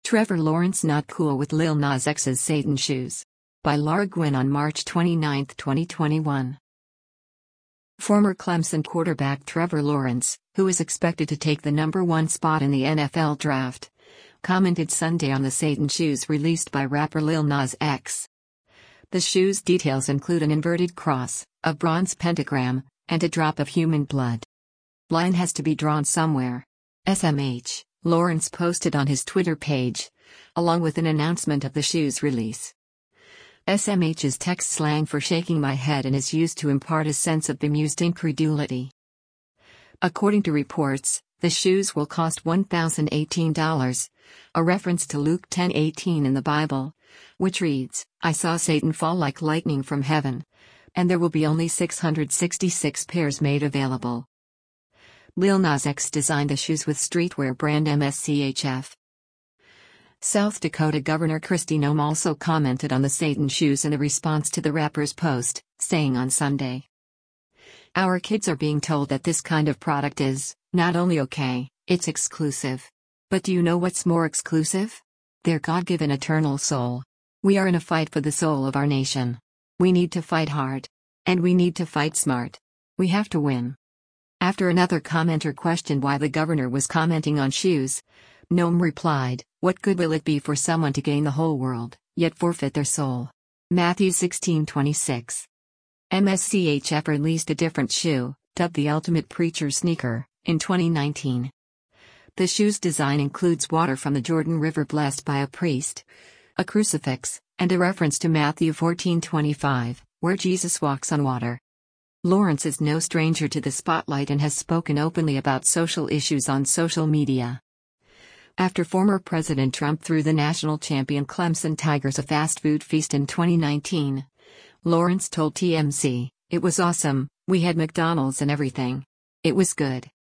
Trevor Lawrence not cool with Lil Nas X's Satan shoes. By Laura Gwynn on March 29, 2021. Former Clemson quarterback Trevor Lawrence, who is expected to take the #1 spot in the NFL draft, commented Sunday on the Satan shoes released by rapper Lil Nas X. The shoes' details include an inverted cross, a bronze pentagram, and a drop of human blood. Line has to be drawn somewhere. SMH, Lawrence posted on his Twitter page, along with an announcement of the shoes' release. SMH is text slang for shaking my head and is used to impart a sense of bemused incredulity. According to reports, the shoes will cost $1,018, a reference to Luke 10:18 in the Bible, which reads, "I saw Satan fall like lightning from heaven," and there will be only 666 pairs made available. Lil Nas X designed the shoes with streetwear brand MSCHF. South Dakota Governor Kristi Noem also commented on the Satan shoes in a response to the rapper's post, saying on Sunday, "Our kids are being told that this kind of product is not only okay, it's exclusive. But do you know what's more exclusive? Their God-given eternal soul. We are in a fight for the soul of our nation. We need to fight hard. And we need to fight smart. We have to win." After another commenter questioned why the governor was commenting on shoes, Noem replied, "What good will it be for someone to gain the whole world, yet forfeit their soul?" Matthew 16:26. MSCHF released a different shoe, dubbed the Ultimate Preacher Sneaker, in 2019. The shoe's design includes water from the Jordan River blessed by a priest, a crucifix, and a reference to Matthew 14:25, where Jesus walks on water. Lawrence is no stranger to the spotlight and has spoken openly about social issues on social media. After former President Trump threw the national champion Clemson Tigers a fast food feast in 2019, Lawrence told TMZ, "It was awesome, we had McDonald's and everything. It was good."